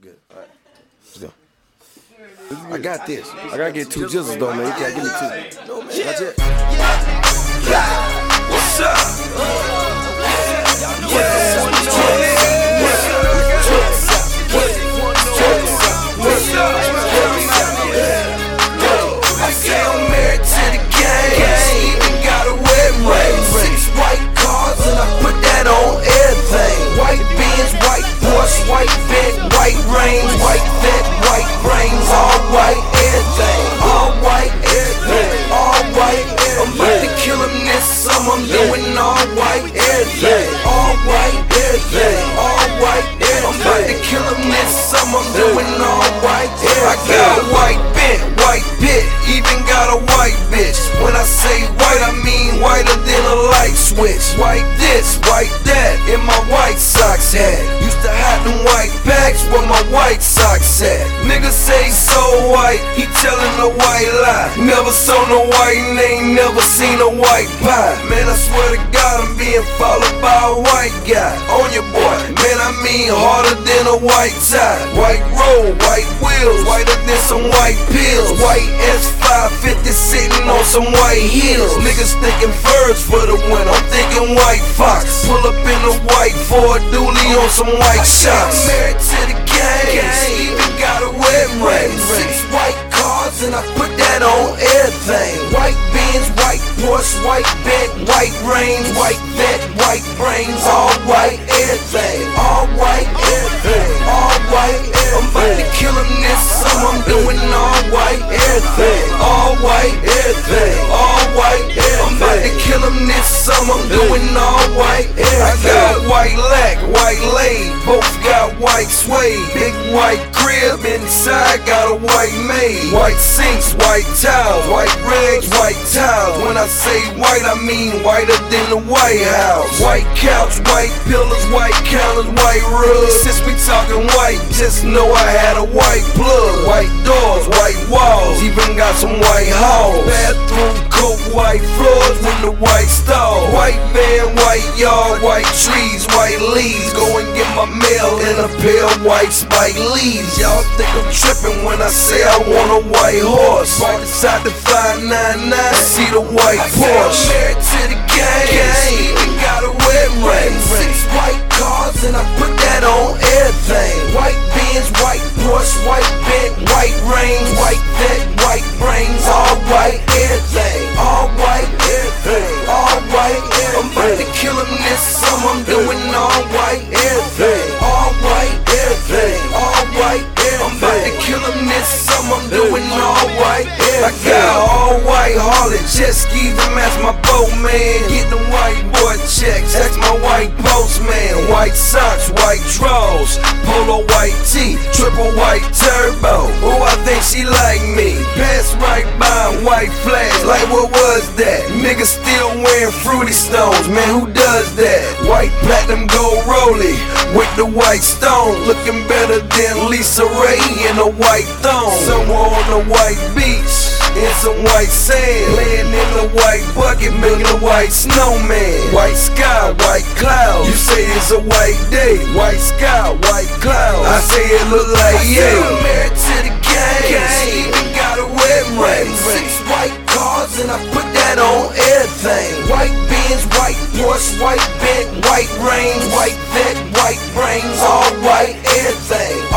Good. All right. Let's go. I got this. I gotta get 2 jizzles though, man. You can't give me 2. No, man. That's it. What's up? I say I'm married to the game. Even got a wet ring. 6 white cars and I put that on everything. White Benz, white Porsche, white Vet, white Range, white Vet, white brains, all white everything. All white everything. All white everything. I'm about to kill him this summer. I'm doing all white everything. All white everything. All white everything. I'm about to kill him this summer. I'm doing all white everything. I got a white bent, white pit, even got a white bitch. When I say white, I mean whiter than a light switch. White this, white that, in my white socks hat. Used to have them white packs where my white socks at. Niggas say so white, he tellin' a white lie. Never saw no white and ain't never seen a white pie. Man, I swear to God, I'm being followed by a white guy. On your boy, man, I mean harder than a white tie. White road, white wheels, whiter than some white pills. White S550 sitting on some white heels. Niggas thinking furs for the winter, I'm thinking white fox. Pull up in a white Ford Dually on some white shots. I'm married to the game, even got a wet ring. 6 white cars and I put that on everything. White Benz, white Porsche, white Vet, white Range, white Vet, white brains, all white everything. All white everything. All white everything. I'm about to kill him this summer. I'm doing all white everything. All white everything. All white everything. I'm about to kill him this summer. I'm doing all white everything. I got white lack, white laid, both got white suede. Big white crib inside, got a white maid. White sinks, white towels, white rags, white towels. When I say white, I mean whiter than the White House. White couch, white pillars, white counters, white rugs. Since we talking white, just know I had a white plug. White doors, white walls, even got some white halls. Bathroom coat, white floors with the white stall. White van, white yard, white trees, white leaves. Go and get my mail in a pair of white spike leaves. Y'all think I'm tripping when I say I want a white horse. Right inside the 599, see the white Porsche. I'm married to the game, even got a wet ring. 6 white cars and I put that on everything. White Benz, white Porsche, white Vet, white Range, white Vet, white brains, all white everything. All white everything. All white everything. I'm about to kill him this summer. I'm doing all white everything. All white everything. All white everything. I'm about to kill him this summer. I'm doing all white everything. I got all white Harley jet skis to match my boat, man. Get the white boy checks, that's my white postman. White socks, white drawers, polo white tee, triple white turbo. Oh, I think she like me. Pass right by white flags, like what was that? Niggas still wearing fruity stones, man, who does that? White platinum gold rollie with the white stone, looking better than Lisa Ray in a white thong. Somewhere on the white beach, in some white sand, laying in a white bucket, making a white snowman. White sky, white clouds, you say it's a white day. White sky, white clouds, I say it look like yeah. I'm married to the game, even got a wet ring. 6 white cars and I put that on everything. White Benz, white Porsche, white Vet, white Range, white Vet, white brains, all white everything.